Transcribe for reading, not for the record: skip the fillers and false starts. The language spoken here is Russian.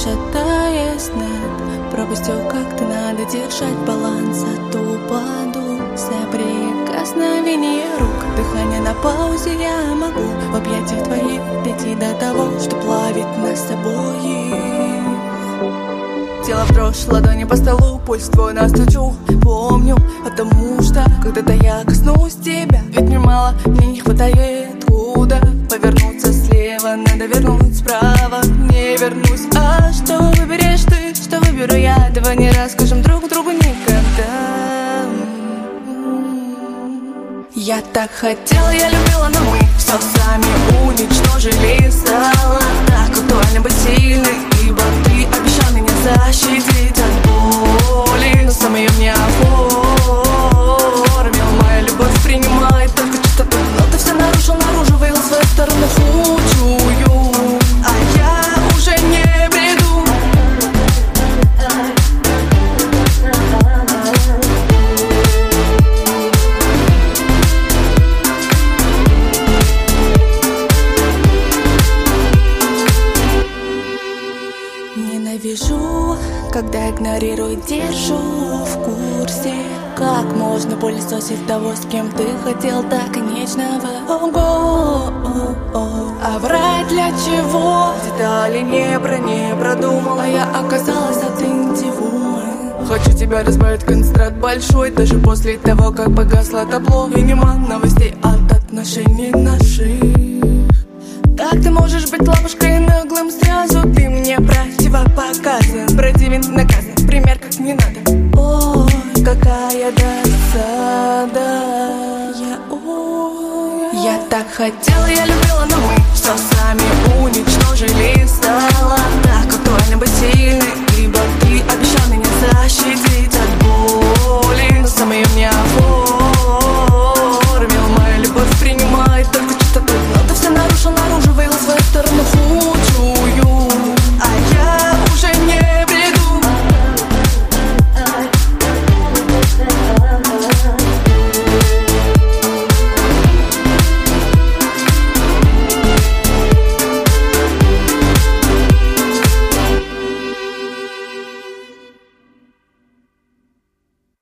шатаясь над пропастью, как ты надо держать баланс, а то упаду. Соприкосновение рук, дыхание на паузе, я могу в объятиях твоих дойти до того, что плавит нас обоих. Тело в дрожь, ладони по столу, пульс твой настучу, помню, потому что когда-то я коснусь тебя. Ведь мне мало, мне не хватает куда повернуться слева, надо вернуть справа. Не вернусь, а что выберешь ты, что выберу я, этого не расскажем друг другу никогда. Я так хотела, я любила, но мы все сами уничтожили. Стало так актуально быть сильной, ибо ты обещал меня защитить от боли, но сам ее не оформил. Моя любовь принимает только чистоту, но ты все нарушил, наружу вывел свою сторону худшую, а я уже не приду. Ненавижу, когда игнорирую, держу в курсе. Как можно пылесосить того, с кем ты хотел так конечного? Ого, а врать для чего? Детали не продумала, я оказалась аутентивой. Хочу тебя разбавить концентрат большой, даже после того, как погасло табло. И нема новостей от отношений наших. Как ты можешь быть лапушкой наглым сразу? Ты мне противопоказан, противен, наказан, пример как не надо. Ой, какая досада. Я так хотела, я любила, но мы все сами уничтожили. Стало так актуально быть сильной.